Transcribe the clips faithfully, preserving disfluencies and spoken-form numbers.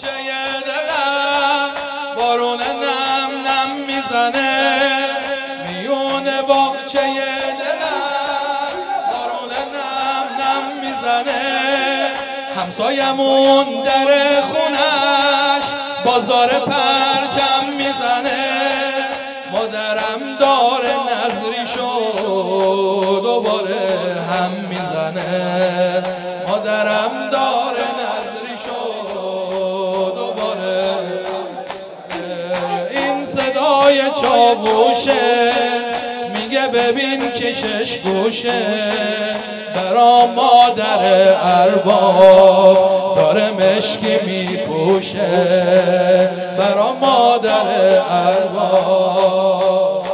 باغچه دلم بارون نم نم میزنه، میون باغچه دلم بارون نم نم میزنه. همسایمون در خونش باز داره پرچم میزنه. مادرم داره نظریشو دوباره هم میزنه. مادرم داره نظریشو دوباره. این صدای چاووشه میگه ببین کشش گوشه، برا مادر ارباب داره مشکی میپوشه. برا مادر ارباب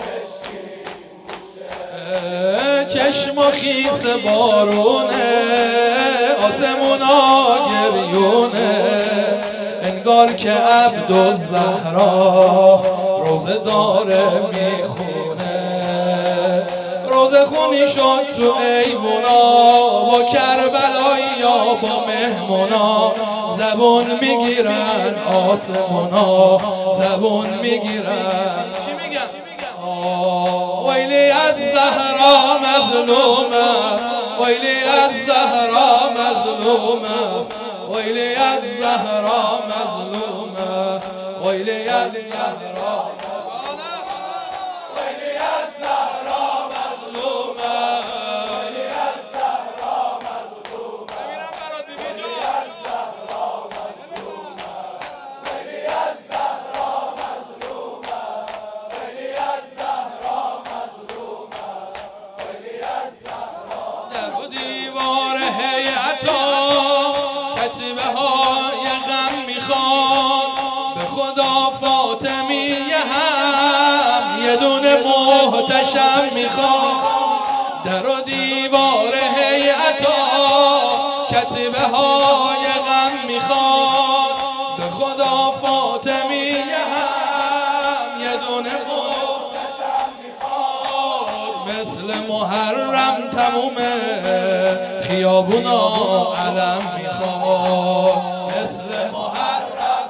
چشم و خیس بارونه، آسمونا گریونه. انگار که عبدالزهرا روزه داره میخونه. روزه خونی شد تو ایوونا، با کربلایی یا با مهمونا. زبون میگیرن آسمونا، زبون میگیرن. چی میگن؟ ویلی از زهرا مظلومه، ویلی از زهرا مظلومه، ویلی از زهرا مظلومه، ویلی از زهرا محتشم میخواد. در و دیوار هیئتا کتیبه های غم میخواد. به خدا فاطمیه هم یه دونه محتشم میخواد. مثل محرم تمومه خیابونا علم میخواد. مثل محرم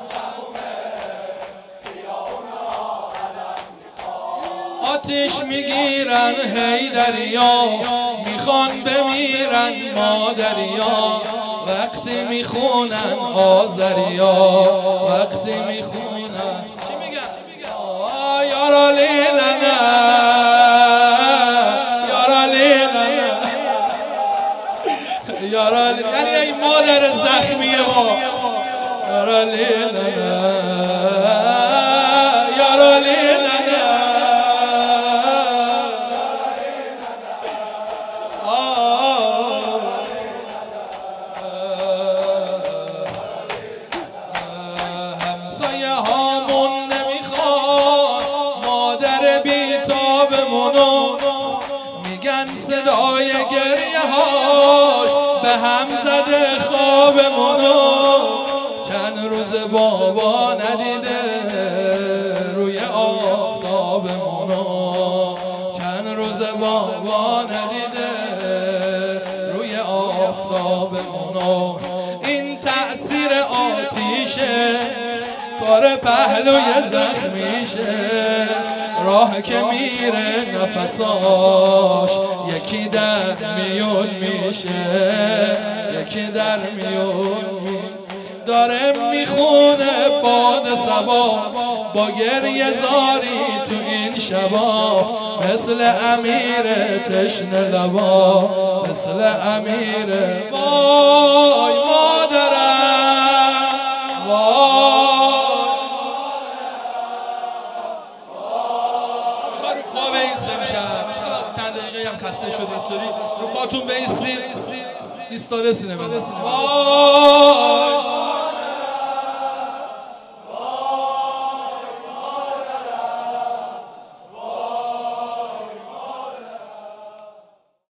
آتیش میگیرن حیدریا، میخوان بمیرن مادریا. وقتی میخونن آذریا، وقتی میخونن چی میگن؟ یارا لیلنا یارا لیلنا یارا لیلنا، یعنی ای مادر زخمیه ما. یارا لیلنا یارا لیلنا صدای گریه هاش به هم زده خوابمونو. چند روز بابا ندیده روی آفتابمونو. چند روز بابا ندیده روی آفتابمونو. این تأثیر آتیشه، کار پهلوی زخمیشه. راه که میره نفساش یکی در میون میشه، یکی در میون میشه. داره میخونه باد صبا با گریه زاری تو این شبا. مثل امیر تشنه لبا، مثل امیر. وای مادرم وای. چند دقیقه هم خسته شد اینطوری رو پاتون بیستید. ایستاده سینه بزن.